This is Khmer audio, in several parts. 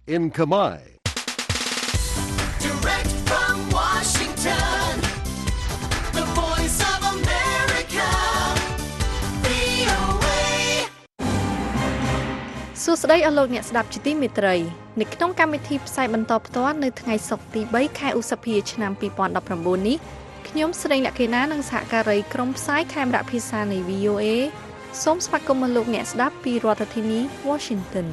in Khmer. Direct from Washington, the voice of America, VOA. សួស្តីអស់លោកអ្នកស្ដាប់ជាទីមេត្រីនៅក្នុងកម្មវិធីផ្សាយបន្តផ្ទាល់នៅថ្ងៃសុក្រទី3ខែឧសភាឆ្នាំ2019នេះខ្ញុំស្រីលក្ខិណានិងសហការីក្រុមផ្សាយខេមរៈភាសានៃ VOA សូមស្វាគមន៍លោកអ្នកស្ដាប់ពីរដ្ឋធានី Washington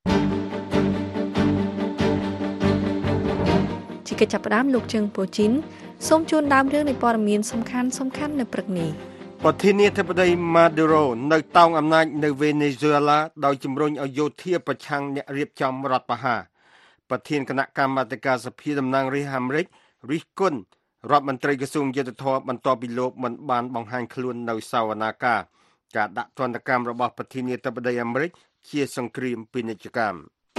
ជាកិច្ចចាប់ផ្ដើមលោកជើងពូជីនសូមជូនដើមរឿងនៃព័ត៌មានសំខាន់នៅព្រឹកនេះប្រធានាធិបតី Maduro នៅតោងអំណាចនៅ Venezuela ដោយជំរុញឲ្យយោធាប្រឆាំងអ្នករៀបចំរដ្ឋប្រហារប្រធានគណៈកម្មាធិការសភាតំណាងរាស្ត្រអាមេរិក Rick Gunn រដ្ឋមន្ត្រីក្រសួងយុទ្ធភ័ពបន្ទាប់ពីលោកមិនបានបង្ហាញខ្លួននៅសវនាការដាក់ទណ្ឌកម្មរបស់ប្រធានាធិបតីអាមេរិកជាសង្គ្រាមពាណិជ្ជកម្ម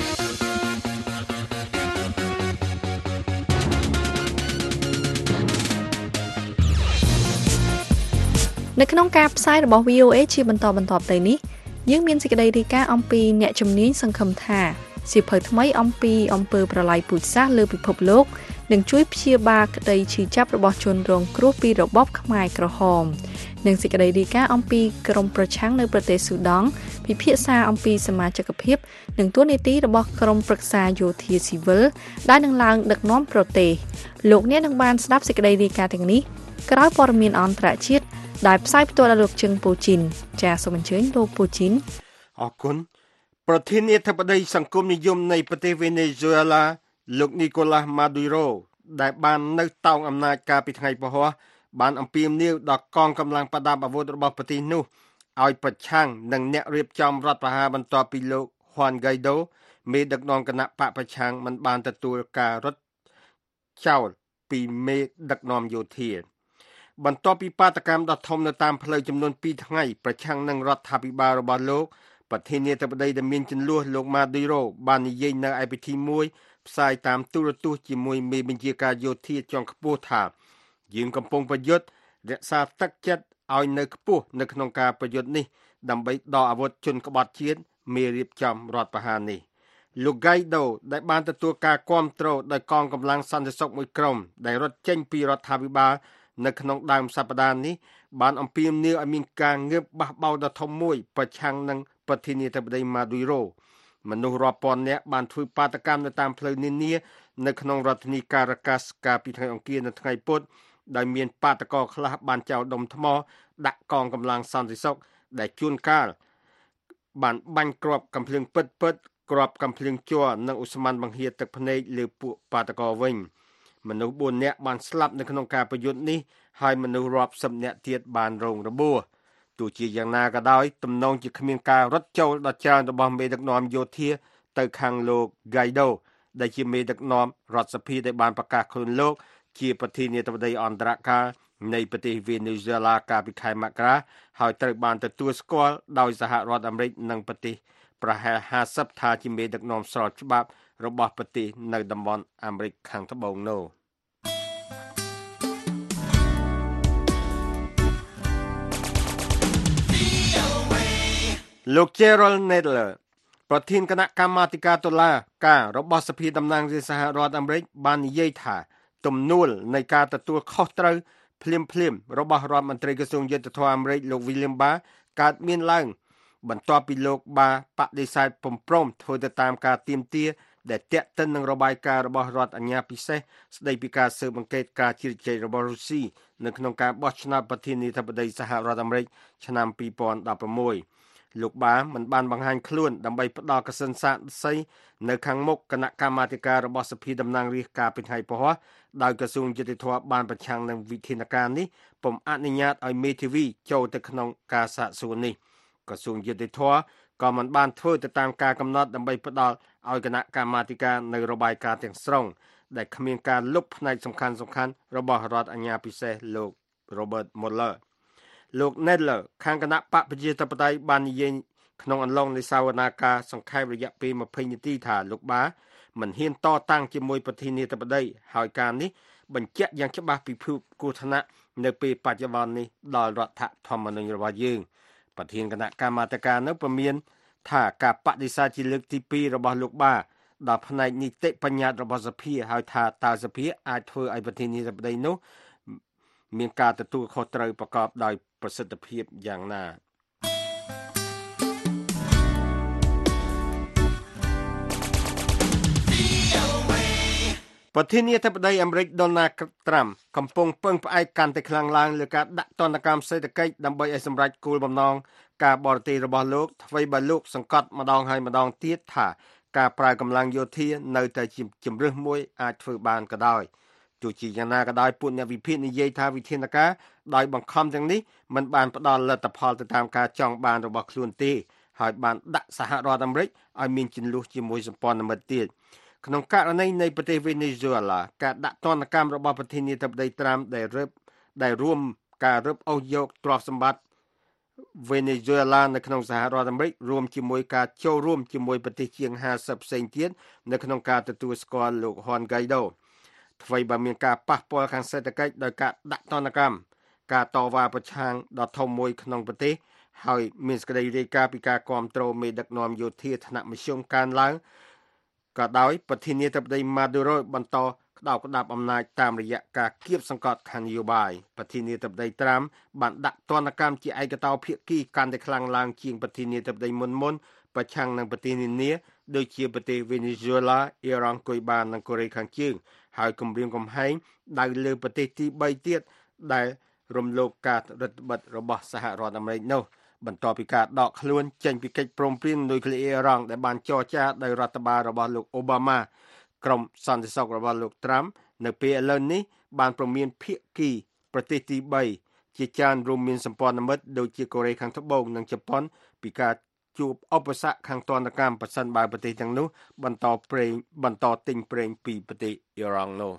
នៅក្នុងការផ្សាយរបស់ VOA ជាបន្តទៅនេះយើងមានសេចក្តីរាយការណ៍អំពីអ្នកជំនាញសង្ឃឹមថាសៀវភៅថ្មីអំពីអំពើប្រល័យពូជសាសន៍លើពិភពលោកនឹងជួយព្យាបាលក្តីឈឺចាប់របស់ជនរងគ្រោះពីរបបខ្មែរក្រហមនិងសេចក្តីរាយការណ៍អំពីក្រុមប្រឆាំងនៅប្រទេសស៊ូដង់ពិភាក្សាអំពីសមាជិកភាពនិងទួនាទីរបស់ក្រុមប្រឹក្សាយោធាស៊ីវិលដែលនឹងឡើងដឹកនាំប្រទេសលោកអ្នកនឹងបានស្ដាប់សេចក្តីរាយការណ៍ទាំងនេះក្រោយព័ត៌មានអន្តរជាតិដែលផ្សាយផ្ទាល់ដល់លោកជឹងពូជីនចាសសូមអញ្ជើញលោកពូជីនអរគុណប្រធានាធិបតីសង្គមនិយមនៃប្រទេស Venezuela លោក Nicolas Maduro ដែលបាននៅតោងអំណាចកាលពីថ្ងៃពហុបានអំពាវនាវដល់កងកម្លាំងប្រដាប់អាវុធរបស់ប្រទេសនោះឲ្យប្រឆាំងនឹងអ្នករៀបចំរដ្ឋប្រហារបន្ទាប់ពីលោក Juan Guaido មេដឹកនាំគណៈបកប្រឆាំងមិនបានទទួលការរត់ចោលពីមេដឹកនាំយោធាបន្ទាប់ពីបាតកម្មដ៏ធំនៅតាមផ្លូវចំនួន2ថ្ងៃប្រឆាំងនឹងរដ្ឋាភិបាលរបស់លោកប្រធានាធិបតីដែលមានចំនួនលោក Maduro បាននិយាយនៅឯពិធីមួយផ្សាយតាមទូរទស្សន៍ជាមួយមេបញ្ជាការយោធាជាន់ខ្ពស់ថាយើងកំពុងប្រយុទ្ធរក្សាទឹកចិត្តឲ្យនៅខ្ពស់នៅក្នុងការប្រយុទ្ធនេះដើម្បីដកអាវុធជនក្បត់ជាតិមេរៀបចំរដ្ឋប្រហារនេះលោក Guaido ដែលបានទទួលការគាំទ្រដោយកងកម្លាំងសន្តិសុខមួយក្រុមដែលរត់ចេញពីរដ្ឋាភិបាលនៅក្នុងដើមសប្តាហ៍នេះបានអំពាវនាវឲ្យមានការងើបបះបោរដ៏ធំមួយប្រឆាំងនឹងប្រធានាធិបតី Maduro មនុស្សរាប់ពាន់នាក់បានធ្វើបាតកម្មនៅតាមផ្លូវនានានៅក្នុងរដ្ឋធានី Caracas កាលពីថ្ងៃអង្គារនិងថ្ងៃពុធដោយមានបាតកោខ្លះបានចោលដុំថ្មដាក់កងកម្លាំងសន្តិសុខដែលជួនកាលបានបាញ់គ្រាប់កាំភ្លើងពិតគ្រាប់កាំភ្លើងជ័រនិងឧស្ម័នបង្ហៀតទឹកភ្នែកលើពួកបាតកោវិញមនុស្ស4នាក់បានស្លាប់នៅក្នុងការប្រយុទ្ធនេះហើយមនុស្សរាប់សិបនាក់ទៀតបានរងរបួសទោះជាយ៉ាងណាក៏ដោយទំនងជាគ្មានការរត់ចូលដល់ច្រើនរបស់មេដឹកនាំយោធាទៅខាងលោក Guaido ដែលជាមេដឹកនាំរដ្ឋសភាដែលបានប្រកាសខ្លួនលោកជាប្រធានាធិបតីអន្តរកាលនៃប្រទេស Venezuela កាលពីខែមករាហើយត្រូវបានទទួលស្គាល់ដោយសហរដ្ឋអាមេរិកនិងប្រទេសប្រហែល50ថាជាមេដឹកនាំស្របច្បាប់របស់ប្រទេសនៅតំបន់អាមេរិកខាងត្បូងនោះលោក Gerald Nadler ប្រធានគណៈកម្មាធិការតុលាការរបស់សភាតំណាងរាស្ត្រសហរដ្ឋអាមេរិកបាននិយាយថាទំនួលនៃការទទួលខុសត្រូវភ្លាមរបស់រដ្ឋមន្ត្រីក្រសួងយុទ្ធភ័ពអាមេរិកលោក William Barr កើតមានឡើងបន្ទាប់ពីលោក Barr បដិសេធពំប្រមធ្វើទៅតាមការទាមទារដែលទាក់ទិននឹងរបាយការណ៍របស់រដ្ឋអាជ្ញាពិសេសស្ដីពីការស៊ើបអង្កេតការជ្រៀតជ្រែករបស់រុស្ស៊ីនៅក្នុងការបោះឆ្នោតប្រធានាធិបតីសហរដ្ឋអាមេរិកឆ្នាំ2016លោកបាមិនបានបង្ហាញខ្លួនដើម្បីផ្ដល់កសិនសាកសីនៅខាងមុខគណៈកម្មាធិការរបស់សភាតំណាងរាស្ត្រកាលពីថ្ងៃពហុដោយក្រសួងយុតិធធម៌បានប្រឆាំងនឹងវិធានការនេះពុំអនុញ្ញាតឲ្យមេធាវីចូលទៅក្នុងការសាកសួរនេះក្រសួងយុតិធធម៌ក៏មិនបានធ្វើទៅតាមការកំណត់ដើម្បីផ្ដល់ឲ្យគណៈកម្មាធិការនៅរបាយការណ៍ទាំងស្រុងដែលគ្មានការលុបផ្នែកសំខាន់របស់រដ្ឋអាជ្ញាពិសេសលោក Robert Mueller លោក Nadler ខាងគណៈបកប្រជាធិបតេយ្យបាននិយាយក្នុងអន្លង់នៃសវនាការសង្ខេបរយៈពេល20នាទីថាលោកបាមិនហ៊ានតតាំងជាមួយប្រធានាធិបតីហើយការនេះបញ្ជាក់យ៉ាងច្បាស់ពីភាពគ្រោះថ្នាក់នៅពេលបច្ចុប្បន្ននេះដល់រដ្ឋធម្មនុញ្ញរបស់យើងប្រធានគណៈកម្មាធិការនៅព្រមានថាការបដិសេធជាលើកទី2របស់លោកបាដល់ផ្នែកនីតិបញ្ញត្តិរបស់សភាហើយថាតើសភាអាចធ្វើឲ្យប្រធានាធិបតីនោះមានការទទួលខុសត្រូវប្រកបដោយប្រសិទ្ធភាពយ៉ាងណាប្រធានាធិបតីអាមេរិកដូណាល់ត្រាំកំពុងពឹងផ្អែកកាន់តែខ្លាំងឡើងលើការដាក់ទណ្ឌកម្មសេដ្ឋកិច្ចដើម្បីឲ្យសម្រេចគោលបំណងការបរទេសរបស់លោកអ្វីបើលោកសង្កត់ម្ដងហើយម្ដងទៀតថាការប្រើកម្លាំងយោធានៅតែជាជំរើសមួយអាចធ្វើបានក៏ដោយទោះជាយ៉ាងណាក៏ដោយពួកអ្នកវិភាគនិយាយថាវិធានការដោយបង្ខំទាំងនេះមិនបានផ្ដល់លទ្ធផលទៅតាមការចង់បានរបស់ខ្លួនទេហើយបានដាក់សហរដ្ឋអាមេរិកឲ្យមានជម្លោះជាមួយសម្ព័ន្ធមិត្តទៀតក្នុងករណីនៃប្រទេសវេណេស៊ុយអេឡាការដាក់ទណ្ឌកម្មរបស់ប្រធានាធិបតីត្រាំដែលរួមការរឹបអូសយកទ្រព្យសម្បត្តិវេណេស៊ុយអេឡានៅក្នុងសហរដ្ឋអាមេរិករួមជាមួយការចូលរួមជាមួយប្រទេសជាង50ផ្សេងទៀតនៅក្នុងការទទួលស្គាល់លោកហ៊ុនហ្គៃដូអ្វីបើមានការប៉ះពាល់ខាងសេដ្ឋកិច្ចដោយការដាក់ទណ្ឌកម្មការតវ៉ាប្រឆាំងដ៏ធំមួយក្នុងប្រទេសហើយមានសេចក្តីរាយការណ៍ពីការគាំទ្រមេដឹកនាំយោធាថ្នាក់មធ្យមកើនឡើងក៏ដោយប្រធានាធិបតីម៉ាឌូរ៉ូបន្តក្តោបក្តាប់អំណាចតាមរយៈការគៀបសង្កត់ខាងនយោបាយប្រធានាធិបតីត្រាំបានដាក់ទណ្ឌកម្មជាឯកតោភាគីកាន់តែខ្លាំងឡើងជាងប្រធានាធិបតីមុនប្រឆាំងនឹងប្រទេសនានាដូចជាប្រទេសវេណេស៊ុយអេឡាអ៊ីរ៉ង់គុយបានិងកូរ៉េខាងជើងហើយគម្រាមកំហែងដៅលើប្រទេសទី3ទៀតដែលរំលោភការរដ្ឋបិទរបស់សហរដ្ឋអាមេរិកនោះបន្ទាប់ពីការដកខ្លួនចេញពីកិច្ចព្រមព្រៀងនុយក្លេអ៊ែរអ៊ីរ៉ង់ដែលបានចរចាដោយរដ្ឋបាលរបស់លោកអូបាម៉ាក្រុមសន្តិសុខរបស់លោកត្រាំនៅពេលឥឡូវនេះបានព្រមានភាគីប្រទេសទី3ជាច្រើនរួមមានសម្ព័ន្ធមិត្តដូចជាកូរ៉េខាងត្បូងនិងជប៉ុនពីការជួបឧបសគ្គខាងទណ្ឌកម្មប្រសិនបើប្រទេសទាំងនោះបន្តទិញប្រេងពីប្រទេសអ៊ីរ៉ង់នោះ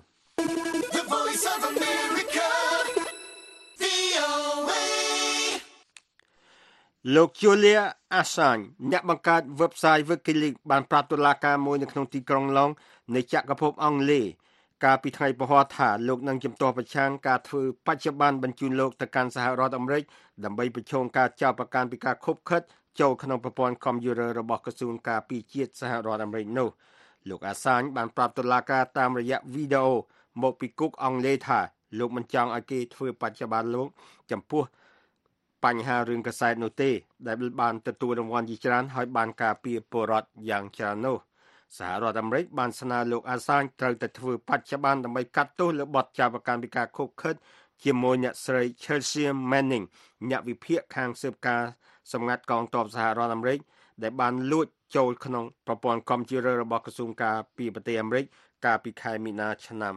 លោក Julia Assange អ្នកបង្កើត website WikiLeaks បានប្រាប់តុលាការមួយនៅក្នុងទីក្រុងឡុងនៃចក្រភពអង់គ្លេសកាលពីថ្ងៃពហុថាលោកនឹងជំទាស់ប្រឆាំងការធ្វើបច្ចុប្បន្នបញ្ជូនលោកទៅកាន់សហរដ្ឋអាមេរិកដើម្បីប្រឈមការចោទប្រកាន់ពីការខុបខិតចូលក្នុងប្រព័ន្ធកុំព្យូទ័ររបស់ក្រសួងការពារជាតិសហរដ្ឋអាមេរិកនោះលោក Assange បានប្រាប់តុលាការតាមរយៈវីដេអូមកពីគុកអង់គ្លេសថាលោកមិនចង់ឲ្យគេធ្វើបច្ចុប្បន្នលោកចំពោះបញ្ហារឿងកាសែតនោះទេដែលបានទទួលរង្វាន់ជាច្រើនហើយបានការពារពលរដ្ឋយ៉ាងច្រើននោះសហរដ្ឋអាមេរិកបានស្នើលោកអាសាញត្រូវតែធ្វើបច្ចុប្បន្នដើម្បីកាត់ទោសលើបទចោទប្រកាន់ពីការខុបខិតជាមួយអ្នកស្រី Chelsea Manning អ្នកវិភាគខាងស៊ើបការសម្ងាត់កងទ័ពសហរដ្ឋអាមេរិកដែលបានលួចចូលក្នុងប្រព័ន្ធកុំព្យូទ័ររបស់ក្រសួងការពារប្រទេសអាមេរិកកាលពីខែមីនាឆ្នាំ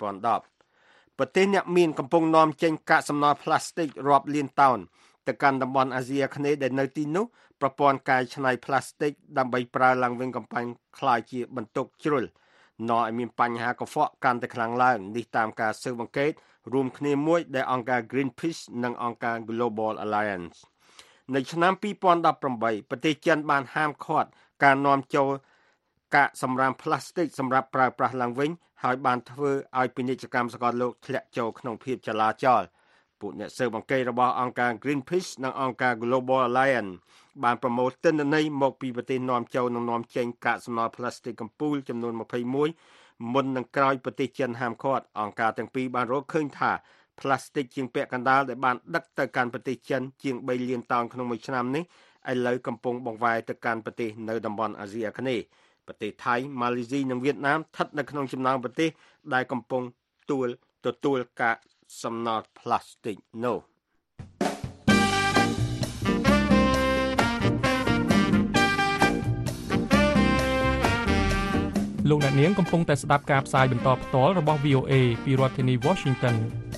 2010ប្រទេសអ្នកមានកំពុងនាំចេញកាកសំណល់ផ្លាស្ទិករាប់លានតោនទៅកាន់តំបន់អាស៊ីអាគ្នេយ៍ដែលនៅទីនោះប្រព័ន្ធកែច្នៃផ្លាស្ទិកដើម្បីប្រើឡើងវិញកំបាញ់คล้ายជាបន្ទុកជ្រុលនាំឲ្យមានបញ្ហាកខ្វក់កាន់តែខ្លាំងឡើងនេះតាមការស៊ើបអង្កេតរួមគ្នាមួយដែលអង្គការ Greenpeace និងអង្គការ Global Alliance នៅឆ្នាំ2018ប្រទេសចិនបានហាមឃាត់ការនាំចូលកាកសំរាមផ្លាស្ទិកសម្រាប់ប្រើប្រាស់ឡើងវិញហើយបានធ្វើឲ្យពាណិជ្ជកម្មសកលលោកធ្លាក់ចូលក្នុងភាពចលាចលពួកអ្នកស៊ើបអង្កេតរបស់អង្គការ Greenpeace និងអង្គការ Global Alliance បានប្រមូលទិន្នន័យមកពីប្រទេសនាំចូលនិងនាំចេញកាកសំណល់ផ្លាស្ទិកកំពូលចំនួន21មុននឹងក្រោយប្រទេសចិនហាមឃាត់អង្គការទាំងពីរបានរកឃើញថាផ្លាស្ទិកជាងពាក់កណ្ដាលដែលបានដឹកទៅកាន់ប្រទេសចិនជាង3លានតោនក្នុងមួយឆ្នាំនេះឥឡូវកំពុងបង្វែរទៅកាន់ប្រទេសនៅតំបន់អាស៊ីអាគ្នេយ៍ប្រទេសថៃម៉ាឡេស៊ីនិងវៀតណាមស្ថិតនៅក្នុងចំណោមប្រទេសដែលកំពុងទទួលកាកសំណល់ផ្លាស្ទិកនោះលោកអ្នកនាងកំពុងតែស្ដាប់ការផ្សាយបន្តផ្ទាល់របស់ VOA ពីរដ្ឋធានី Washington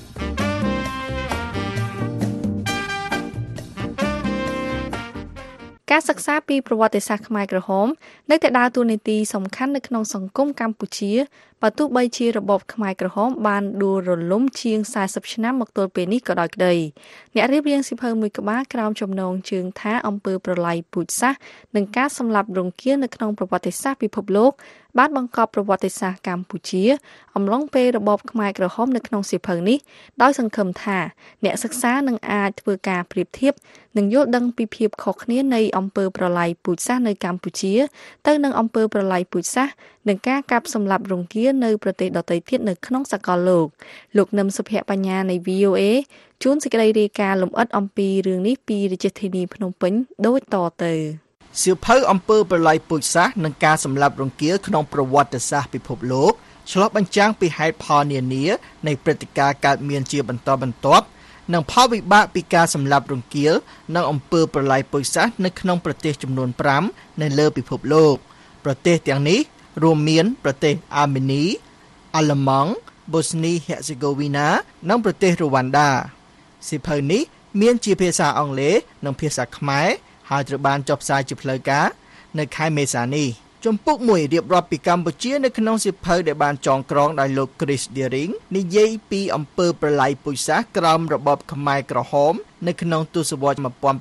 ការសិក្សាពីប្រវត្តិសាស្ត្រខ្មែរក្រហមនៅតែដើរតួនាទីសំខាន់នៅក្នុងសង្គមកម្ពុជាបើទោះបីជារបបខ្មែរក្រហមបានដួលរលំជាង40ឆ្នាំមកទល់ពេលនេះក៏ដោយក្តីអ្នករៀបរៀងសៀវភៅមួយក្បាលក្រោមចំណងជើងថាអំពើប្រល័យពូជសាសន៍និងការសម្លាប់រង្គាលនៅក្នុងប្រវត្តិសាស្ត្រពិភពលោកបានបង្កប់ប្រវត្តិសាស្ត្រកម្ពុជាអំឡុងពេលរបបខ្មែរក្រហមនៅក្នុងសៀវភៅនេះដោយសង្ឃឹមថាអ្នកសិក្សានឹងអាចធ្វើការប្រៀបធៀបនិងយល់ដឹងពីភាពខុសគ្នានៃអំពើប្រល័យពូជសាសន៍នៅកម្ពុជាទៅនឹងអំពើប្រល័យពូជសាសន៍នឹងការកាប់សម្លាប់រង្គាលនៅប្រទេសដទៃទៀតនៅក្នុងសកលលោកនឹមសុភ័ក្របញ្ញានៃ VOA ជួនសេចក្តីរាយការណ៍លម្អិតអំពីរឿងនេះពីរាជធានីភ្នំពេញដូចតទៅសៀវភៅអំពើប្រល័យពូជសាសន៍និងការសម្លាប់រង្គាលក្នុងប្រវត្តិសាស្ត្រពិភពលោកឆ្លុះបញ្ចាំងពីហេតុផលនានានៃព្រឹត្តិការណ៍កើតមានជាបន្តបន្ទាប់និងផលវិបាកពីការសម្លាប់រង្គាលនិងអំពើប្រល័យពូជសាសន៍នៅក្នុងប្រទេសចំនួន5នៅលើពិភពលោកប្រទេសទាំងនេះរួមមានប្រទេសអាមេនីអាល្លឺម៉ង់បូស្នីហេសេហ្គូវីណានិងប្រទេសរ៉ូវ៉ាន់ដាសៀវភៅនេះមានជាភាសាអង់គ្លេសនិងភាសាខ្មែរហើយត្រូវបានចុះផ្សាយជាផ្លូវការនៅខែមេសានេះជំពូកមួយរៀបរាប់ពីកម្ពុជានៅក្នុងសៀវភៅដែលបានចងក្រងដោយលោក Chris Deering និយាយពីអំពើប្រល័យពូជសាសន៍ក្រោមរបបខ្មែរក្រហមនៅក្នុងទសវត្សរ៍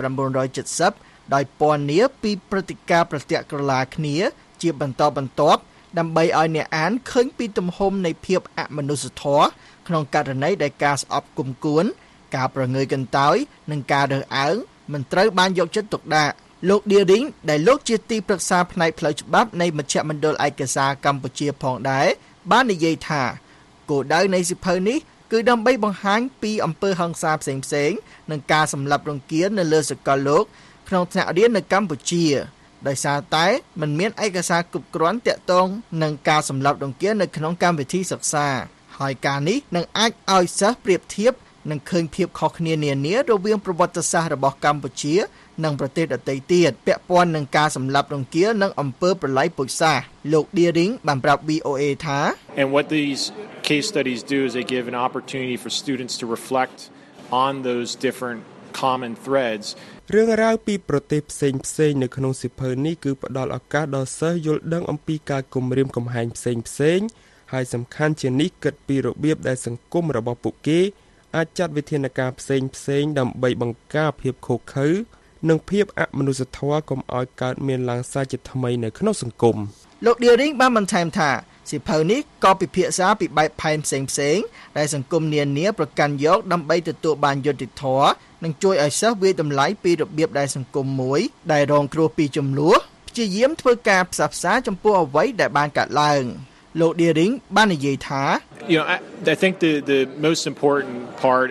1970ដោយពណ៌នាពីព្រឹត្តិការណ៍ប្រទាក់ក្រឡាគ្នាជាបន្តបន្ទាប់ដើម្បីឲ្យអ្នកអានឃើញពីទំហំនៃភាពអមនុស្សធម៌ក្នុងករណីដែលការស្អប់គុំគួនការប្រងើយកន្តើយនិងការរើសអើងមិនត្រូវបានយកចិត្តទុកដាក់លោក Deering ដែលលោកជាទីប្រឹក្សាផ្នែកផ្លូវច្បាប់នៃមជ្ឈមណ្ឌលឯកសារកម្ពុជាផងដែរបាននិយាយថាគោលដៅនៃសៀវភៅនេះគឺដើម្បីបង្ហាញពីអំពើហិង្សាផ្សេងៗនិងការសម្លាប់រង្គាលនៅលើសកលលោកក្នុងថ្នាក់រៀននៅកម្ពុជាដោយសារតែមិនមានឯកសារគ្រប់គ្រាន់ទាក់ទងនឹងការសម្លាប់រង្គាលនៅក្នុងកម្មវិធីសិក្សាហើយការនេះនឹងអាចឲ្យសិស្សប្រៀបធៀបនិងឃើញភាពខុសគ្នានានារវាងប្រវត្តិសាស្ត្ររបស់កម្ពុជានិងប្រទេសដទៃទៀតពាក់ព័ន្ធនឹងការសម្លាប់រង្គាលនិងអំពើប្រល័យពូជសាសន៍លោក Deering បានប្រាប់ VOA ថា And what these case studies do is they give an opportunity for students to reflect on those different common threads រឿងរ៉ាវពីប្រទេសផ្សេងៗនៅក្នុងសៀវភៅនេះគឺផ្ដល់ឱកាសដល់សិស្សយល់ដឹងអំពីការគំរាមកំហែងផ្សេងៗហើយសំខាន់ជានេះគិតពីរបៀបដែលសង្គមរបស់ពួកគេអាចចាត់វិធានការផ្សេងៗដើម្បីបង្ការភាពឃោរឃៅនិងភាពអមនុស្សធម៌កុំឲ្យកើតមានឡើងសារជាថ្មីនៅក្នុងសង្គមលោក Deering បានបន្ថែមថាសៀវភៅនេះក៏ពិភាក្សាពីបែបផែនផ្សេងៗដែលសង្គមនានាប្រកាន់យកដើម្បីទទួលបានយុត្តិធម៌និងជួយឲ្យសិស្សវាយតម្លៃពីរបៀបដែលសង្គមមួយដែលរងគ្រោះពីជម្លោះព្យាយាមធ្វើការផ្សះផ្សាចំពោះអ្វីដែលបានកើតឡើងលោក Deering បាននិយាយថា I think the most important part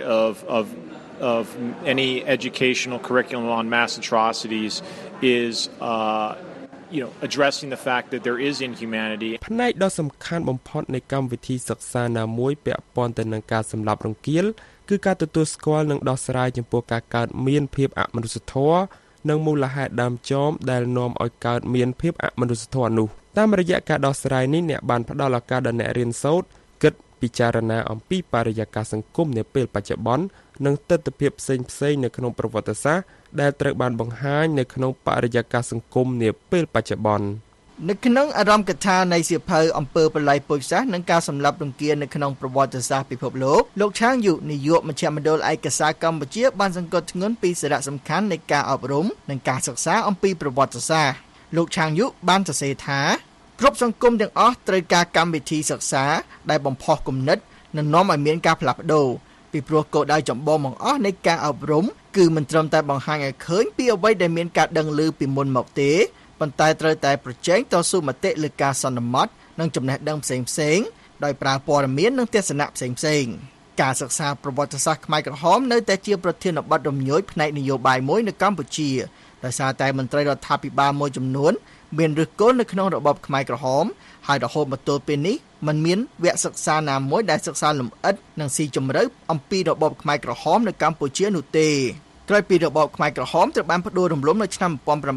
of any educational curriculum on mass atrocities is addressing the fact that there is inhumanity ផ្នែកដ៏សំខាន់បំផុតនៃកម្មវិធីសិក្សាណាមួយពាក់ព័ន្ធទៅនឹងការសម្លាប់រង្គាលគឺការទទួលស្គាល់និងដោះស្រាយចំពោះការកើតមានភាពអមនុស្សធម៌និងមូលហេតុដើមចមដែលនាំឲ្យកើតមានភាពអមនុស្សធម៌នោះតាមរយៈការដោះស្រាយនេះអ្នកបានផ្ដល់ឱកាសដល់អ្នករៀនសូត្រគិតពិចារណាអំពីបរិយាកាសសង្គមនាពេលបច្ចុប្បន្ននិងទិដ្ឋភាពផ្សេងៗនៅក្នុងប្រវត្តិសាស្ត្រដែលត្រូវបានបង្ហាញនៅក្នុងបរិយាកាសសង្គមនាពេលបច្ចុប្បន្ននៅក្នុងអារម្មណ៍កថានៃសៀវភៅអំពើប្រល័យពូជសាសន៍និងការសម្លាប់រង្គាលនៅក្នុងប្រវត្តិសាស្ត្រពិភពលោកឆាងយុនាយកមជ្ឈមណ្ឌលឯកសារកម្ពុជាបានសង្កត់ធ្ងន់ពីសារៈសំខាន់នៃការអប់រំនិងការសិក្សាអំពីប្រវត្តិសាស្ត្រលោកឆាងយុបានសរសេរថាគ្រប់សង្គមទាំងអស់ត្រូវការកម្មវិធីសិក្សាដែលបំផុសគំនិតនិងនាំឲ្យមានការផ្លាស់ប្ដូរពីព្រោះគោលដៅចម្បងបង្អស់នៃការអប់រំគឺមិនត្រឹមតែបង្ហាញឲ្យឃើញពីអ្វីដែលមានការដឹងឮពីមុនមកទេប៉ុន្តែត្រូវតែប្រជែងតស៊ូមតិលើការសន្មតនិងចំណេះដឹងផ្សេងៗដោយប្រើព័ត៌មាននិងទស្សនៈផ្សេងៗការសិក្សាប្រវត្តិសាស្ត្រខ្មែរក្រហមនៅតែជាប្រធានបទរំញោចផ្នែកនយោបាយមួយនៅកម្ពុជាដោយសារតែមន្ត្រីរដ្ឋាភិបាលមួយចំនួនមានឫសគល់នៅក្នុងរបបខ្មែរក្រហមហើយរហូតមកទល់ពេលនេះមិនមានវគ្គសិក្សាណាមួយដែលសិក្សាលម្អិតនិងស៊ីជម្រៅអំពីរបបខ្មែរក្រហមនៅកម្ពុជានោះទេក្រោយពីរបបខ្មែរក្រហមត្រូវបានផ្ដួលរំលំនៅឆ្នាំ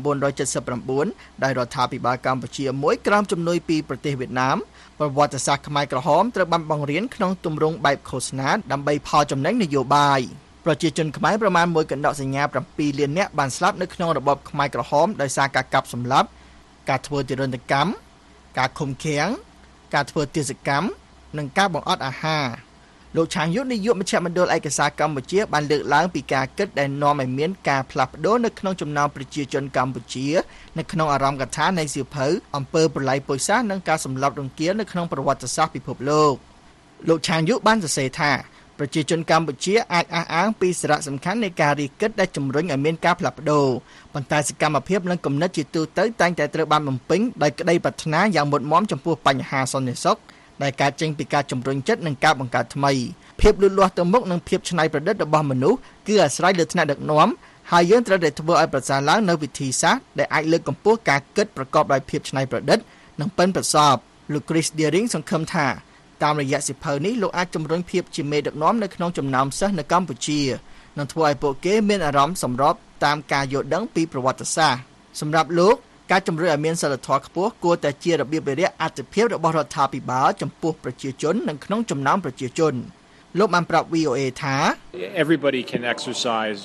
1979ដោយរដ្ឋាភិបាលកម្ពុជាមួយក្រោមជំនួយពីប្រទេសវៀតណាមប្រវត្តិសាស្ត្រខ្មែរក្រហមត្រូវបានបង្រៀនក្នុងទម្រង់បែបឃោសនាដើម្បីផលចំណេញនយោបាយប្រជាជនខ្មែរប្រមាណ1កណ្ដកសញ្ញា7លាននាក់បានស្លាប់នៅក្នុងរបបខ្មែរក្រហមដោយសារការកាប់សម្លាប់ការធ្វើទារុណកម្មការឃុំឃាំងការធ្វើទាសកម្មនិងការបង្អត់អាហារលោកឆាងយុនាយកមជ្ឈមណ្ឌលឯកសារកម្ពុជាបានលើកឡើងពីការគិតដែលនាំឲ្យមានការផ្លាស់ប្ដូរនៅក្នុងចំណោមប្រជាជនកម្ពុជានៅក្នុងអារម្មណ៍កថានៃសៀវភៅអំពើប្រល័យពូជសាសន៍និងការសម្លាប់រង្គាលនៅក្នុងប្រវត្តិសាស្ត្រពិភពលោកឆាងយុបានសរសេរថាប្រជាជនកម្ពុជាអាចអះអាងពីសារៈសំខាន់នៃការរីកិតដែលជំរុញឲ្យមានការផ្លាស់ប្ដូរប៉ុន្តែសកម្មភាពនិងគំនិតជាទូទៅតែងតែត្រូវបានបំពេញដោយក្តីប្រាថ្នាយ៉ាងមុតមមចំពោះបញ្ហាសន្តិសុខដែលកើតចេញពីការជំរុញចិត្តនិងការបង្កើតថ្មីភាពលូតលាស់ទៅមុខនិងភាពច្នៃប្រឌិតរបស់មនុស្សគឺអាស្រ័យលើថ្នាក់ដឹកនាំហើយយើងត្រូវតែធ្វើឲ្យប្រសើរឡើងនៅវិធីសាស្ត្រដែលអាចលើកកម្ពស់ការគិតប្រកបដោយភាពច្នៃប្រឌិតនិងប៉ិនប្រសប់លោក Chris Deering សង្ឃឹមថាតាមរយៈសិភៅនេះលោកអាចជំរុញភាពជាមេដឹកនាំនៅក្នុងចំណោមសិស្សនៅកម្ពុជានិងធ្វើឲ្យពួកគេមានអារម្មណ៍សម្របតាមការយល់ដឹងពីប្រវត្តិសាស្ត្រសម្រាប់លោកការជំរុញឲ្យមានសិលធម៌ខ្ពស់គួរតែជារបៀបវិរៈអត្ថិភាពរបស់រដ្ឋាភិបាលចំពោះប្រជាជននិងក្នុងចំណោមប្រជាជនលោកបានប្រាប់ VOA ថា Everybody can exercise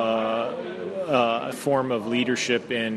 a form of leadership in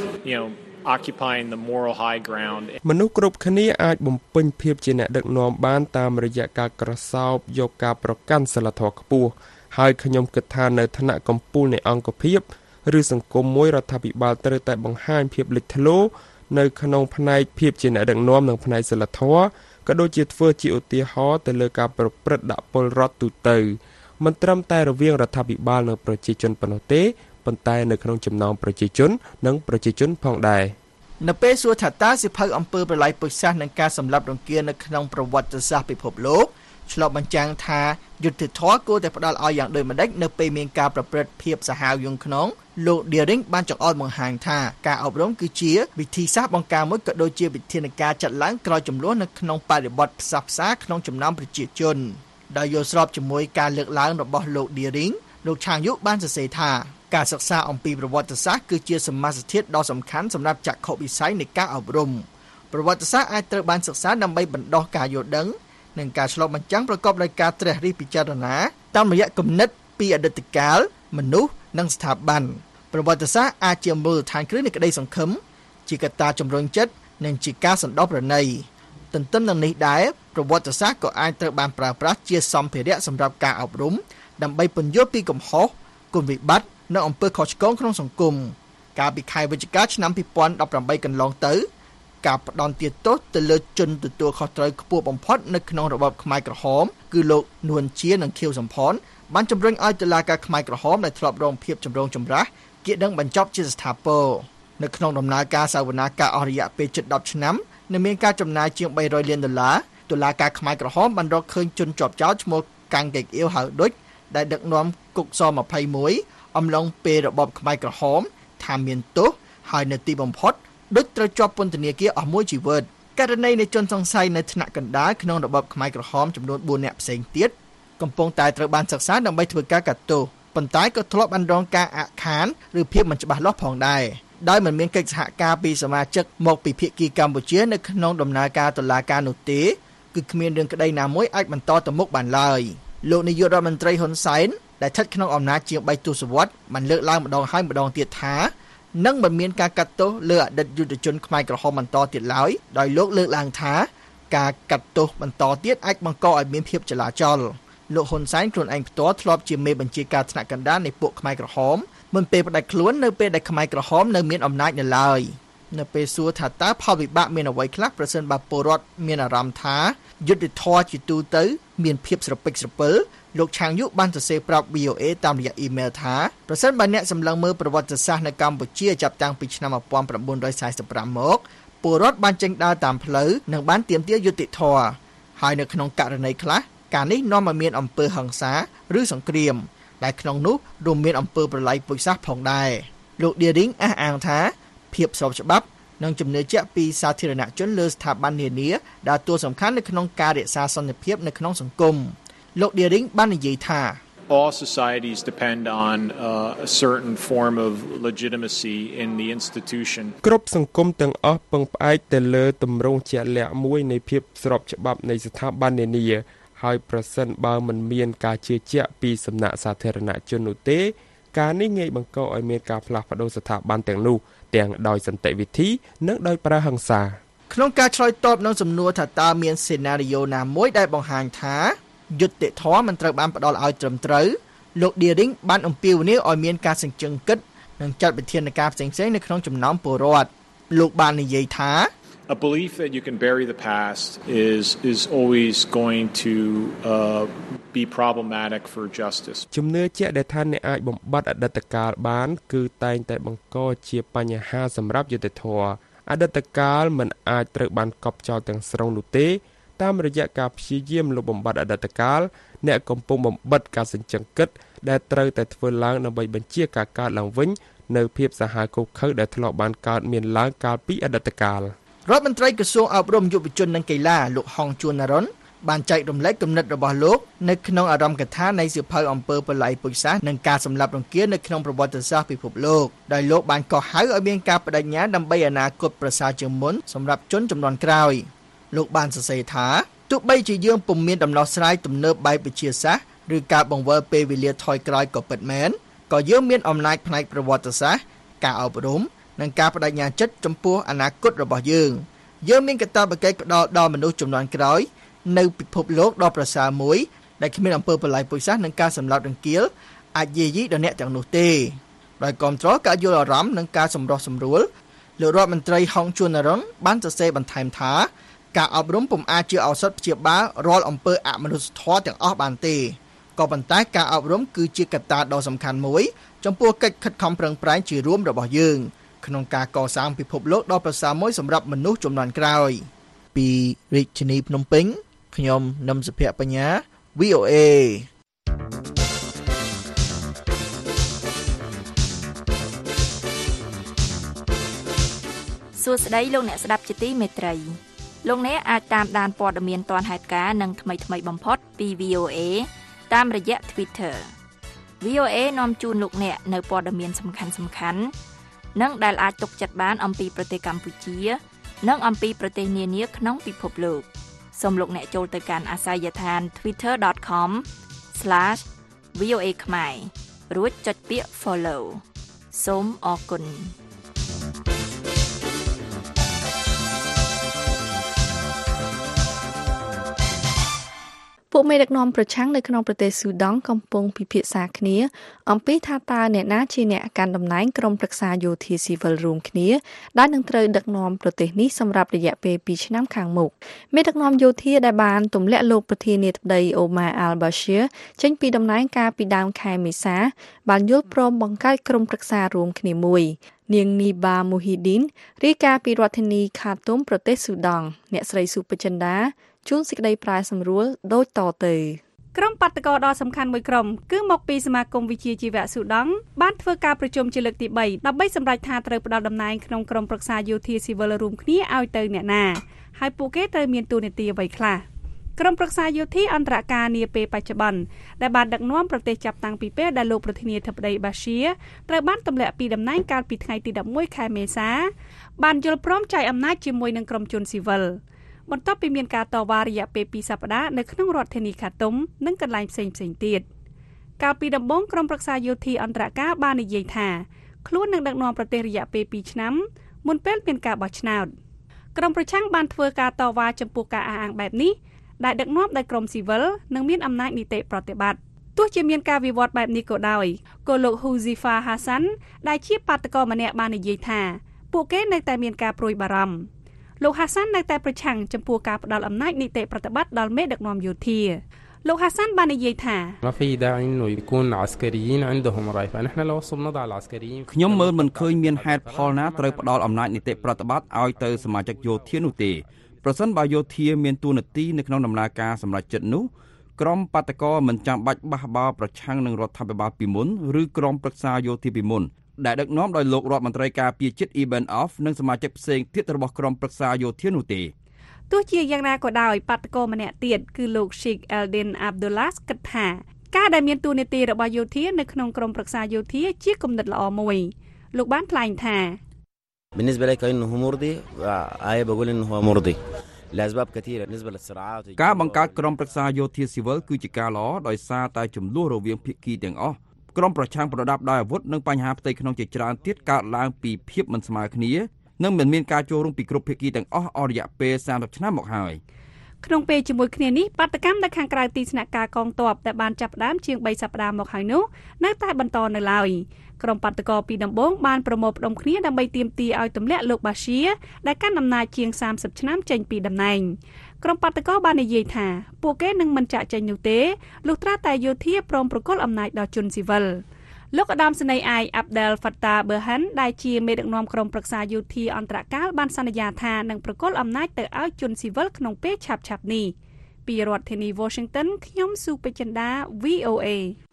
occupying the moral high ground មនុស្សគ្រប់គ្នាអាចបំពេញភាពជាអ្នកដឹកនាំបានតាមរយៈការក្រសោបយកការប្រកាន់សីលធម៌ខ្ពស់ហើយខ្ញុំគិតថានៅឋានៈកំពូលនៃអង្គភាពឬសង្គមមួយរដ្ឋាភិបាលត្រូវតែបង្ហាញភាពលេចធ្លោនៅក្នុងផ្នែកភាពជាអ្នកដឹកនាំនិងផ្នែកសីលធម៌ក៏ដូចជាធ្វើជាឧទាហរណ៍ទៅលើការប្រព្រឹត្តដាក់ពលរដ្ឋទូទៅមិនត្រឹមតែរវាងរដ្ឋាភិបាលនិងប្រជាជនប៉ុណ្ណោះទេប៉ុន្តែនៅក្នុងចំណោមប្រជាជននិងប្រជាជនផងដែរនៅពេលសួរថាតើសិភៅអំពើប្រល័យពូជសាសន៍និងការសម្លាប់រង្គាលនៅក្នុងប្រវត្តិសាស្ត្រពិភពលោកឆ្លុះបញ្ចាំងថាយុត្តិធម៌គួរតែផ្ដល់ឲ្យយ៉ាងដូចម្តេចនៅពេលមានការប្រព្រឹត្តភាពសាហាវយង់ក្នុងលោក Deering បានចង្អុលបង្ហាញថាការអប់រំគឺជាវិធីសាស្ត្របង្ការមួយក៏ដូចជាវិធានការចាត់ឡើងក្រោយចំនួននៅក្នុងបរិបទផ្សះផ្សាក្នុងចំណោមប្រជាជនដោយយល់ស្របជាមួយការលើកឡើងរបស់លោក Deering លោកឆាងយុបានសរសេរថាការសិក្សាអំពីប្រវត្តិសាស្ត្រគឺជាសមាសធាតុដ៏សំខាន់សម្រាប់ចក្ខុវិស័យនៃការអប់រំប្រវត្តិសាស្ត្រអាចត្រូវបានសិក្សាដើម្បីបណ្ដុះការយល់ដឹងនិងការឆ្លុះបញ្ចាំងប្រកបដោយការត្រិះរិះពិចារណាតាមរយៈគំនិតពីអតីតកាលមនុស្សនិងស្ថាប័នប្រវត្តិសាស្ត្រអាចជាមូលដ្ឋានគ្រឹះនៃក្តីសង្ឃឹមជាកត្តាជំរុញចិត្តនិងជាការសន្តោសប្រណីទន្ទឹមនឹងនេះដែរប្រវត្តិសាស្ត្រក៏អាចត្រូវបានប្រើប្រាស់ជាសម្ភារៈសម្រាប់ការអប់រំដើម្បីពន្យល់ពីកំហុសគុណវិបត្តិនិងអំពើខុសឆ្គងក្នុងសង្គមកាលពីខែវិច្ឆិកាឆ្នាំ2018កន្លងទៅការផ្ដន់ទាទោសទៅលើជនទទួលខុសត្រូវខ្ពស់បំផុតនៅក្នុងរបបខ្មែរក្រហមគឺលោកនួនជានិងខៀវសំផនបានជំរុញឲ្យតុលាការខ្មែរក្រហមដែលធ្លាប់រងភាពចម្រូងចម្រាសគៀកដឹងបញ្ចប់ជាស្ថាពរនៅក្នុងដំណើរការសវនាការអស់រយៈពេលជិត10ឆ្នាំនិងមានការចំណាយជាង$300 លានតុលាការខ្មែរក្រហមបានរកឃើញជនជាប់ចោទឈ្មោះកាំងកេកអ៊ីវហៅឌុចដែលដឹកនាំគុកស21អំឡុងពេលរបបខ្មែរក្រហមថាមានទោសហើយនៅទីបំផុតដូចត្រូវជាប់ពន្ធនាគារអស់មួយជីវិតករណីនៃជនសង្ស័យនៅថ្នាក់កណ្ដាលក្នុងរបបខ្មែរក្រហមចំនួន4នាក់ផ្សេងទៀតកំពុងតែត្រូវបានសិក្សាដើម្បីធ្វើការកាត់ទោសប៉ុន្តែក៏ធ្លាប់បានរងការអាក់ខានឬភាពមិនច្បាស់លាស់ផងដែរដោយមិនមានកិច្ចសហការពីសមាជិកមកពីភាគីកម្ពុជានៅក្នុងដំណើរការតុលាការនោះទេគឺគ្មានរឿងក្តីណាមួយអាចបន្តទៅមុខបានឡើយលោកនាយករដ្ឋមន្ត្រីហ៊ុនសែនដែលស្ថិតក្នុងអំណាចជាង3ទសវត្សរ៍បានលើកឡើងម្ដងហើយម្ដងទៀតថានឹងមិនមានការកាត់ទោសលើអតីតយុទ្ធជនខ្មែរក្រហមបន្តទៀតឡើយដោយលោកលើកឡើងថាការកាត់ទោសបន្តទៀតអាចបង្កឲ្យមានភាពចលាចលលោកហ៊ុនសែនខ្លួនឯងផ្ទាល់ធ្លាប់ជាមេបញ្ជាការថ្នាក់កណ្ដាលនៃពួកខ្មែរក្រហមមុនពេលផ្ដាច់ខ្លួននៅពេលដែលខ្មែរក្រហមនៅមានអំណាចនៅឡើយនៅពេលសួរថាតើផលវិបាកមានអ្វីខ្លះប្រសិនបើពលរដ្ឋមានអារម្មណ៍ថាយុត្តិធម៌ជាទូទៅមានភាពស្រពិចស្រពិលលោកឆាងយុបានសរសេរប្រាប់ VOA តាមរយៈអ៊ីមែលថាប្រសិនបើអ្នកសម្លឹងមើលប្រវត្តិសាស្ត្រនៅកម្ពុជាចាប់តាំងពីឆ្នាំ1945មកពលរដ្ឋបានចេញដើរតាមផ្លូវនិងបានទាមទារយុត្តិធម៌ហើយនៅក្នុងករណីខ្លះការនេះនាំឲ្យមានអំពើហិង្សាឬសង្គ្រាមដែលក្នុងនោះរួមមានអំពើប្រល័យពូជសាសន៍ផងដែរលោក Deering អះអាងថាភាពស្របច្បាប់និងជំនឿជាក់ពីសាធារណជនលើស្ថាប័ននានាដើរតួសំខាន់នៅក្នុងការរក្សាសន្តិភាពនៅក្នុងសង្គមលោក Deering បាននិយាយថា All societies depend on a certain form of legitimacy in the institution. គ្រប់សង្គមទាំងអស់ពឹងផ្អែកទៅលើទម្រង់ជាក់លាក់មួយនៃភាពស្របច្បាប់នៃស្ថាប័ននានាហើយប្រសិនបើមិនមានការជឿជាក់ពីសំណាក់សាធារណជននោះទេការនេះងាយបង្កឲ្យមានការផ្លាស់ប្ដូរស្ថាប័នទាំងនោះទាំងដោយសន្តិវិធីនិងដោយប្រើហិង្សាក្នុងការឆ្លើយតបនឹងសំណួរថាតើមានសេណារីយ៉ូណាមួយដែលបង្ហាញថាយុត្តិធម៌មិនត្រូវបានផ្ដល់ឲ្យត្រឹមត្រូវលោក Deering បានអំពាវនាវឲ្យមានការសេចក្ដីគិតនិងចាត់វិធានការផ្សេងៗនៅក្នុងចំណោមពលរដ្ឋលោកបាននិយាយថា A belief that you can bury the past is always going to be problematic for justice. ជំនឿជាក់ដែលថាអ្នកអាចបំបត្តិអតីតកាលបានគឺតែងតែបង្កជាបញ្ហាសម្រាប់យុត្តិធម៌អតីតកាលមិនអាចត្រូវបានកប់ចោលទាំងស្រុងនោះទេតាមរយៈការព្យាយាមលុបបំបាត់អតីតកាលអ្នកកំពុងបំបត្តិការសញ្ជឹងគិតដែលត្រូវតែធ្វើឡើងដើម្បីបញ្ជាការកើតឡើងវិញនៅភាពសាហាវឃោរឃៅដែលធ្លាប់បានកើតមានឡើងកាលពីអតីតកាលរដ្ឋមន្ត្រីក្រសួងអប់រំយុវជននិងកីឡាលោកហងជួនណារុនបានចែករំលែកគំនិតរបស់លោកនៅក្នុងអារម្មណ៍កថានៃសៀវភៅអំពើបល្ល័យពូជសាសន៍និងការសម្លាប់រង្គាលនៅក្នុងប្រវត្តិសាស្ត្រពិភពលោកដោយលោកបានកោះហៅឲ្យមានការបដិញ្ញាដើម្បីអនាគតប្រសើរជាងមុនសម្រាប់ជនជំនាន់ក្រោយលោកបានសរសេរថាទោះបីជាយើងពុំមានដំណោះស្រាយទំនើបបែបវិទ្យាសាស្ត្រឬការបង្វិលពេលវេលាថយក្រោយក៏ពិតមែនក៏យើងមានអំណាចផ្នែកប្រវត្តិសាស្ត្រការអប់រំនិងការបដិញ្ញាចិត្តចំពោះអនាគតរបស់យើងមានកាតព្វកិច្ចផ្ដល់ដល់មនុស្សជំនាន់ក្រោយនៅពិភពលោកដ៏ប្រសើរមួយដែលគ្មានអំពើបល្ល័យពូជសាសន៍និងការសម្លាប់រង្គាលអាចយាយីដល់អ្នកទាំងនោះទេដោយគាំទ្រការយល់អារម្មណ៍និងការសម្រុះសម្រួលលោករដ្ឋមន្ត្រីហងជួនណារុនបានសរសេរបន្ថែមថាការអប់រំពុំអាចជាឱសថព្យាបាលរាល់អំពើអមនុស្សធម៌ទាំងអស់បានទេក៏ប៉ុន្តែការអប់រំគឺជាកត្តាដ៏សំខាន់មួយចំពោះកិច្ចខិតខំប្រឹងប្រែងជារួមរបស់យើងក្នុងការកសាងពិភពលោកដ៏ប្រសើរមួយសម្រាប់មនុស្សជំនាន់ក្រោយពីរាជធានីភ្នំពេញខ្ញុំនឹមសុភ័ក្របញ្ញា VOA សួស្តីលោកអ្នកស្ដាប់ជាទីមេត្រីលោកអ្នកអាចតាមដានព័ត៌មានទាន់ហេតុការណ៍និងថ្មីៗបំផុតពី VOA តាមរយៈ Twitter VOA នាំជូនលោកអ្នកនៅព័ត៌មានសំខាន់ៗនិងដែលអាចទុកចិត្តបានអំពីប្រទេសកម្ពុជានិងអំពីប្រទេសនានាក្នុងពិភពលោកសូមលោកអ្នកចូលទៅកាន់អាសយដ្ឋាន twitter.com/VOA ខ្មែររួចចុចពាក្យ follow សូមអរគុណពួកមេដឹកនាំប្រឆាំងនៅក្នុងប្រទេសស៊ូដង់កំពុងពិភាក្សាគ្នាអំពីថាតើអ្នកណាជាអ្នកកាន់តំណែងក្រុមប្រឹក្សាយោធាស៊ីវិលរួមគ្នាដែលនឹងត្រូវដឹកនាំប្រទេសនេះសម្រាប់រយៈពេល2ឆ្នាំខាងមុខមេដឹកនាំយោធាដែលបានទម្លាក់លោកប្រធានាធិបតីអូម៉ាអាល់បាឈៀចេញពីតំណែងកាលពីដើមខែមេសាបានយល់ព្រមបង្កើតក្រុមប្រឹក្សារួមគ្នាមួយនាងនីបាមូហ៊ីឌីនរាយការណ៍ពីរដ្ឋធានីខាតុមប្រទេសស៊ូដង់អ្នកស្រីស៊ូបចិន្តាជួនសេចក្តីប្រែសម្រួលដូចតទៅក្រុមបាតកោដ៏សំខាន់មួយក្រុមគឺមកពីសមាគមវិជាជីវៈស៊ូដង់បានធ្វើការប្រជុំជាលើកទី3ដើម្បីសម្រេចថាត្រូវផ្ដល់តំណែងក្នុងក្រុមប្រឹក្សាយោធាស៊ីវិលរួមគ្នាឲ្យទៅអ្នកណាហើយពួកគេត្រូវមានតួនាទីអ្វីខ្លះក្រុមប្រឹក្សាយោធាអន្តរការនាពេលបច្ចុប្បន្នដែលបានដឹកនាំប្រទេសចាប់តាំងពីពេលដែលលោកប្រធានាធិបតីបាឈៀត្រូវបានទម្លាក់ពីតំណែងកាលពីថ្ងៃទី11ខែមេសាបានយល់ព្រមចែកអំណាចជាមួយនឹងក្រុមជនស៊ីវិលបន្ទាប់ពីមានការតវ៉ារយៈពេល2សប្តាហ៍នៅក្នុងរដ្ឋធានីខាតុមនិងកន្លែងផ្សេងៗទៀតកាលពីដំបូងក្រុមប្រឹក្សាយោធាអន្តរការបាននិយាយថាខ្លួននឹងដឹកនាំប្រទេសរយៈពេល2ឆ្នាំមុនពេលមានការបោះឆ្នោតក្រុមប្រឆាំងបានធ្វើការតវ៉ាចំពោះការអះអាងបែបនេះដែលដឹកនាំដោយក្រុមស៊ីវិលនិងមានអំណាចនីតិប្រតិបត្តិទោះជាមានការវិវត្តបែបនេះក៏ដោយក៏លោកហ៊ូស៊ីហ្វាហាសាន់ដែលជាបាតកោម្នាក់បាននិយាយថាពួកគេនៅតែមានការព្រួយបារម្ភលោកហាសាន់នៅតែប្រឆាំងចំពោះការផ្ដល់អំណាចនីតិប្រតិបត្តិដល់មេដឹកនាំយោធាលោកហាសាន់បាននិយាយថាខ្ញុំមើលមិនឃើញមានហេតុផលណាត្រូវផ្ដល់អំណាចនីតិប្រតិបត្តិឲ្យទៅសមាជិកយោធានោះទេប្រសិនបើយោធាមានតួនាទីនៅក្នុងដំណើរការសម្រេចចិត្តនោះក្រុមបាតកោមិនចាំបាច់បះបោរប្រឆាំងនឹងរដ្ឋាភិបាលពីមុនឬក្រុមប្រឹក្សាយោធាពីមុនដែលដឹកនាំដោយលោករដ្ឋមន្ត្រីការពារជាតិអ៊ីប៊ែនអហ្វនិងសមាជិកផ្សេងទៀតរបស់ក្រុមប្រឹក្សាយោធានោះទេទោះជាយ៉ាងណាក៏ដោយបាតកោម្នាក់ទៀតគឺលោក Sheikh Eldin Abdullah គិតថាការដែលមានតួនាទីរបស់យោធានៅក្នុងក្រុមប្រឹក្សាយោធាជាគំនិតល្អមួយលោកបានថ្លែងថាការបង្កើតក្រុមប្រឹក្សាយោធាស៊ីវិលគឺជាការល្អដោយសារតែចំនួនរវាងភាគីទាំងអស់ក្រុមប្រឆាំងប្រដាប់ដោយអាវុធនិងបញ្ហាផ្ទៃក្នុងជាច្រើនទៀតកើតឡើងពីភាពមិនស្មើគ្នានិងមិនមានការចូលរួមពីគ្រប់ភាគីទាំងអស់អស់រយៈពេល30ឆ្នាំមកហើយក្នុងពេលជាមួយគ្នានេះបាតកម្មនៅខាងក្រៅទីស្នាក់ការកងទ័ពដែលបានចាប់ផ្ដើមជាង3សប្តាហ៍មកហើយនោះនៅតែបន្តនៅឡើយក្រុមបាតកោពីដំបូងបានប្រមូលផ្ដុំគ្នាដើម្បីទាមទារឲ្យទម្លាក់លោកបាឈៀដែលកាន់អំណាចជាង30ឆ្នាំចេញពីតំណែងក្រុមបាតកោបាននិយាយថាពួកគេនឹងមិនចាក់ចែងនោះទេលុះត្រាតែយោធាព្រមប្រគល់អំណាចដល់ជនស៊ីវិលលោកឧត្តមសេនីយ៍ឯក Abdel Fattah Burhan ដែលជាមេដឹកនាំក្រុមប្រឹក្សាយោធាអន្តរកាលបានសន្យាថានឹងប្រគល់អំណាចទៅឲ្យជនស៊ីវិលក្នុងពេលឆាប់ៗនេះពីរដ្ឋធានី Washington ខ្ញុំស៊ូពេជ្រចិន្តា VOA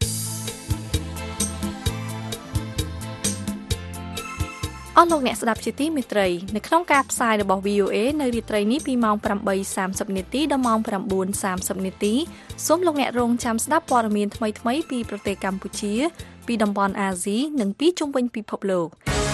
អស់លោកអ្នកស្ដាប់ជាទីមេត្រីនៅក្នុងការផ្សាយរបស់ VOA នៅរាត្រីនេះពីម៉ោង 8:30 នាទីដល់ម៉ោង 9:30 នាទីសូមលោកអ្នករងចាំស្ដាប់ព័ត៌មានថ្មីៗពីប្រទេសកម្ពុជាពីតំបន់អាស៊ីនិងពីជុំវិញពិភពលោក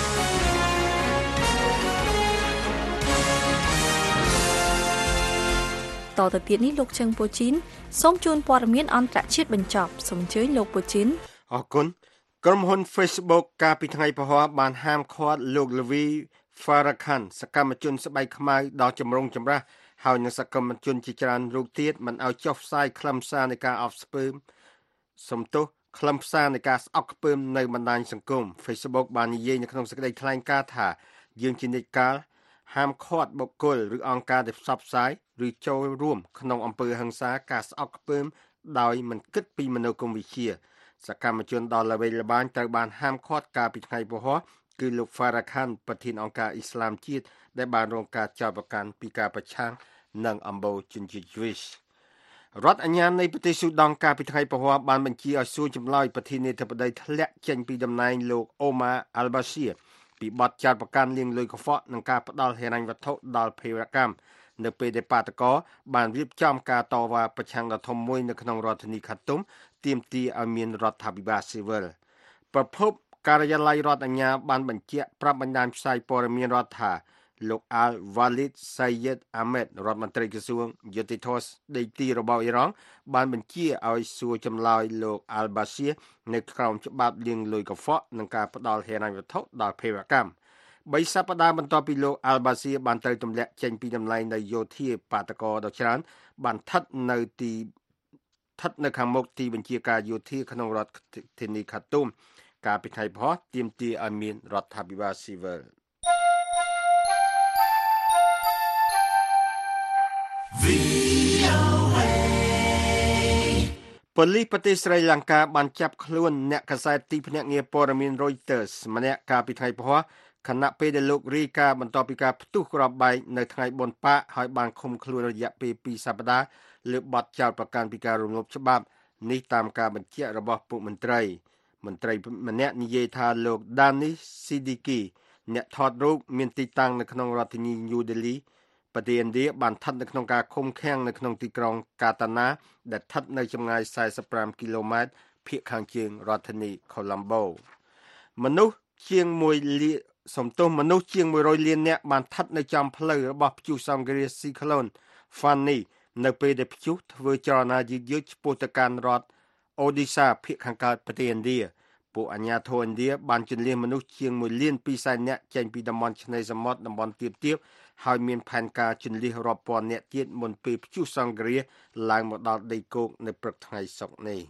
តទៅទៀតនេះលោកជឹងពូជីនសូមជូនព័ត៌មានអន្តរជាតិបញ្ចប់សូមអញ្ជើញលោកពូជីនអរគុណក្រុមហ៊ុន Facebook កាលពីថ្ងៃពហុបានហាមឃាត់លោក Levi Farrakhan សកម្មជនស្បែកខ្មៅដ៏ចម្រុងចម្រាស់ហើយនិងសកម្មជនជាច្រើនរូបទៀតមិនឲ្យចុះផ្សាយខ្លឹមសារនៃការអប់ស្ពើមសំទោសខ្លឹមសារនៃការស្អប់ខ្ពើមនៅបណ្ដាញសង្គម Facebook បាននិយាយនៅក្នុងសេចក្តីថ្លែងការណ៍ថាយើងជានិច្ចកាលហាមឃាត់បុគ្គលឬអង្គការដែលផ្សព្វផ្សាយឬចូលរួមក្នុងអំពើហិង្សាការស្អប់ខ្ពើមដោយមិនគិតពីមនោគមវិជ្ជាសកម្មជនដ៏ល្បីល្បាញត្រូវបានហាមឃាត់កាលពីថ្ងៃពហុគឺលោក Farrakhan ប្រធានអង្គការអ៊ីស្លាមជាតិដែលបានរងការចោទប្រកាន់ពីការប្រឆាំងនឹងអំបូរជនជាតិ Jewish រដ្ឋអាជ្ញានៃប្រទេសស៊ូដង់កាលពីថ្ងៃពហុបានបញ្ជាឲ្យសួរចម្លើយប្រធានាធិបតីធ្លាក់ចេញពីតំណែងលោក Omar al-Bashir ពីបទចោទប្រកាន់លាងលុយកខ្វក់និងការផ្ដាល់ហិរញ្ញវត្ថុដល់ភេរវកម្មនៅពេលដែលបាតកោបានរៀបចំការតវ៉ាប្រឆាំងដ៏ធំមួយនៅក្នុងរដ្ឋធានីខាតុមទាមទារឲ្យមានរដ្ឋាភិបាលស៊ីវិលប្រពន្ធការិយាល័យរដ្ឋអាជ្ញាបានបញ្ជាក់ប្រាប់បណ្ដាញផ្សាយព័ត៌មានរដ្ឋថាលោក Al-Walid Sayyid Ahmed រដ្ឋមន្ត្រីក្រសួងយុតិធម៌ដីទីរបស់អ៊ីរ៉ង់បានបញ្ជាឲ្យសួរចម្លើយលោក Al-Bashir នៅក្រោមច្បាប់លាងលុយកខ្វក់និងការផ្ដាល់ហិរញ្ញវត្ថុដល់ភេរវកម្ម3សប្តាហ៍បន្ទាប់ពីលោក Al-Bashir បានត្រូវទម្លាក់ចេញពីតំណែងនៃយោធាបាតកោដ៏ច្រើនបានស្ថិតនៅខាងមុខទីបញ្ជាការយោធាក្នុងរដ្ឋធានីខាតុមកាលពីថ្ងៃពហុទាមទារឲ្យមានរដ្ឋាភិបាលស៊ីវិលប៉ូលីសប្រទេសស្រីលង្កាបានចាប់ខ្លួនអ្នកកាសែតទីភ្នាក់ងារព័ត៌មាន Reuters ម្នាក់កាលពីថ្ងៃពហុខណៈពេលដែលលោករាយការណ៍បន្ទាប់ពីការផ្ទុះគ្រាប់បែកនៅថ្ងៃបុណ្យប៉ាកហើយបានឃុំខ្លួនរយៈពេល2សប្តាហ៍លើបទចោទប្រកាន់ពីការរំលោភច្បាប់នេះតាមការបញ្ជាក់របស់ពួកមន្ត្រីម្នាក់និយាយថាលោក Danis Siddiqui អ្នកថតរូបមានទីតាំងនៅក្នុងរដ្ឋធានី New Delhi ប្រទេសឥណ្ឌាបានស្ថិតនៅក្នុងការឃុំឃាំងនៅក្នុងទីក្រុងកាតាណាដែលស្ថិតនៅចម្ងាយ45គីឡូម៉ែត្រភាគខាងជើងរដ្ឋធានី Colombo មនុស្សជាង100លាននាក់បានស្ថិតនៅចំផ្លូវរបស់ព្យុះសង្ឃរាស៊ីក្លូន Fani នៅពេលដែលព្យុះធ្វើចលនាយឺតៗឆ្ពោះទៅកាន់រដ្ឋអូឌីសាភាគខាងកើតប្រទេសឥណ្ឌាពួកអាជ្ញាធរឥណ្ឌាបានជន្លៀសមនុស្សជាង1.2 លាននាក់ចេញពីតំបន់ឆ្នេរសមុទ្រតំបន់ទាបហើយមានផែនការជន្លៀសរាប់ពាន់នាក់ទៀតមុនពេលព្យុះសង្ឃរាឡើងមកដល់ដីគោកនៅព្រឹកថ្ងៃសុក្រនេះ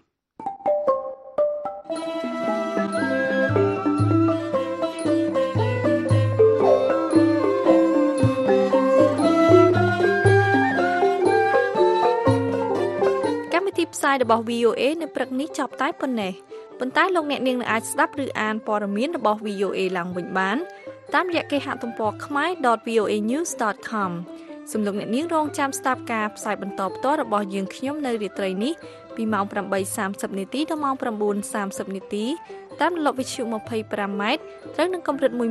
ផ្សាយរបស់ VOA នៅព្រឹកនេះចប់តែប៉ុណ្ណេះប៉ុន្តែលោកអ្នកនាងនឹងអាចស្ដាប់ឬអានព័ត៌មានរបស់ VOA ឡើងវិញបានតាមរយៈគេហទំព័រ khmer.voanews.com សូមលោកអ្នកនាងរងចាំស្ដាប់ការផ្សាយបន្តផ្ទាល់របស់យើងខ្ញុំនៅរាត្រីនេះពីម៉ោង 8:30 នាទីដល់ម៉ោង 9:30 នាទីតាមរលកវិទ្យុ 25 ម៉ែត្រត្រូវនឹងកម្រិត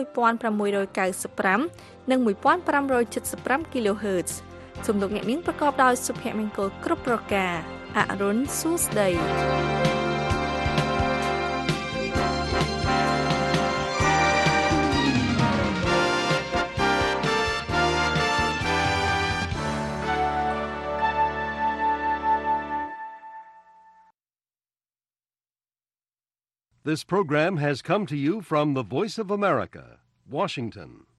11695 និង 1575 kHz សូមលោកអ្នកនាងប្រកបដោយសុភមង្គលគ្រប់ប្រការអរុនសួស្ដី This program has come to you from the Voice of America, Washington.